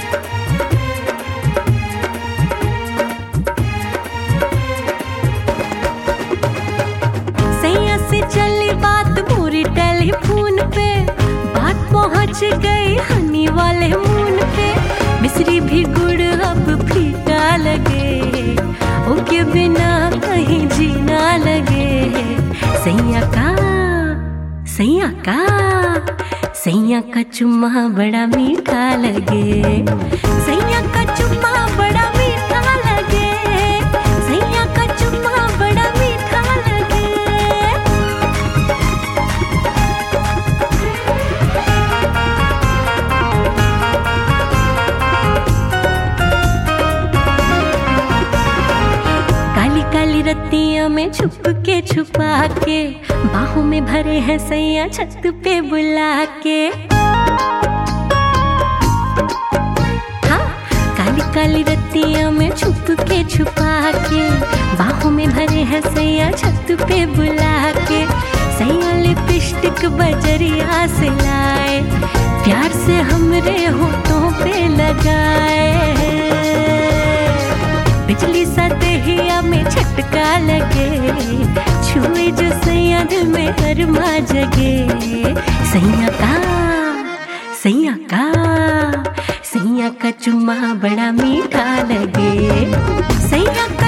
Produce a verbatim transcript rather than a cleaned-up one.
सैया से चली बात पूरी टेलीफोन पे, बात पहुंच गई हनी वाले मून पे। मिश्री भी गुड़ अब फीका लगे, ओके बिना कहीं जीना लगे। सैया का सैया का सैया का चुम्मा बड़ा मीठा लगे, सैया का चुम्मा बड़ा मीठा लगे, सैया का चुम्मा बड़ा मीठा लगे। काली काली रत्तियों में छुप के छुपा के, बाहों में भरे हैं सैया छत पे बुला के। हाँ, काली काली रत्तियों में छुप के छुपा के, बाहों में भरे हैं सैया छत पे बुला के। सैया लिपस्टिक बजरिया से लाए, प्यार से हमरे होठों पे लगाए। बिजली सा देहिया में झटका लगे, छुए जो सैया दिल में अरमा जगे। सैया का सैया का सैया का चुम्मा बड़ा मीठा लगे, सैया